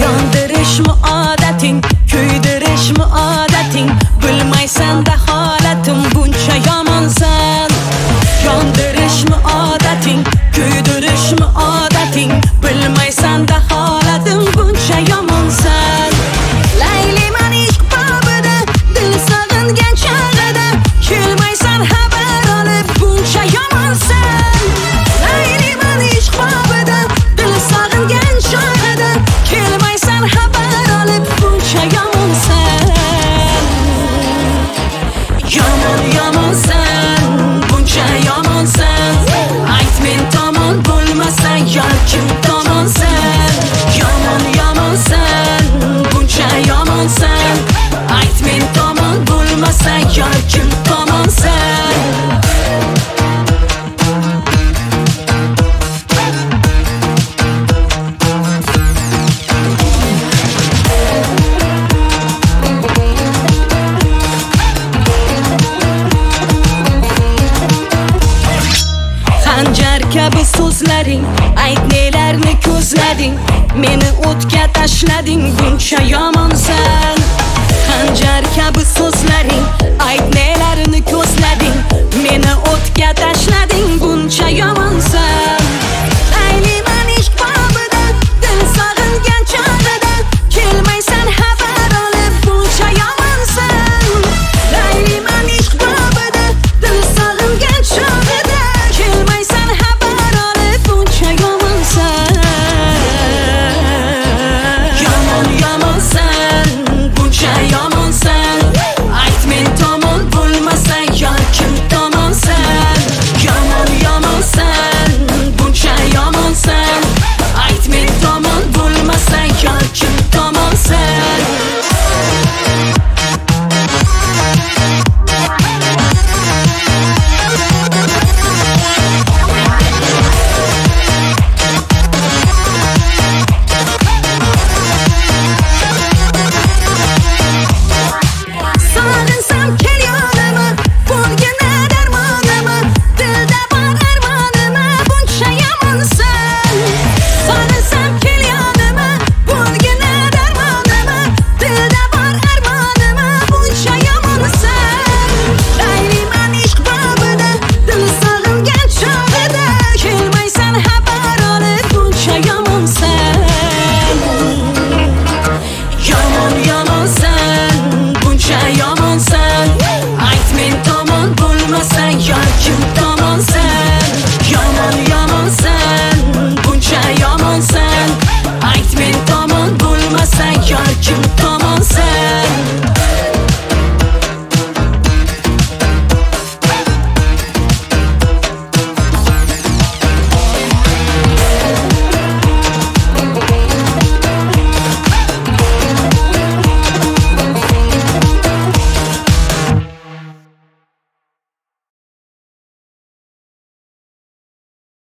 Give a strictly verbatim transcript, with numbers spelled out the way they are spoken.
Yondirishmi odating, kuydirishmi odating, bilmaysan da holatim buncha yomonsan. Yondirishmi odating, kuydirishmi odating, bilmaysan da holatim buncha yomonsan. Layliman ishq babida, dil sog'ingan chog'ida, kelmaysan xabar olib buncha yomonsan. Layliman ishq babida, dil sog'ingan chog'ida, kelmaysan xabar olib buncha yomonsan. Yomon yomonsan, buncha yomonsan. Ayt men tomon bo'lmasang, yo'l kim tomonsan. Yomon yomonsan, buncha yomonsan. Ayt men tomon bo'lmasang, yo'l kim tomonsan. Xanjar kabi so'zlaring, ayt nelarni ko'zlading, meni o'tga tashlading buncha yomonsan. Xanjar kabi so'zlaring, ayt nelarni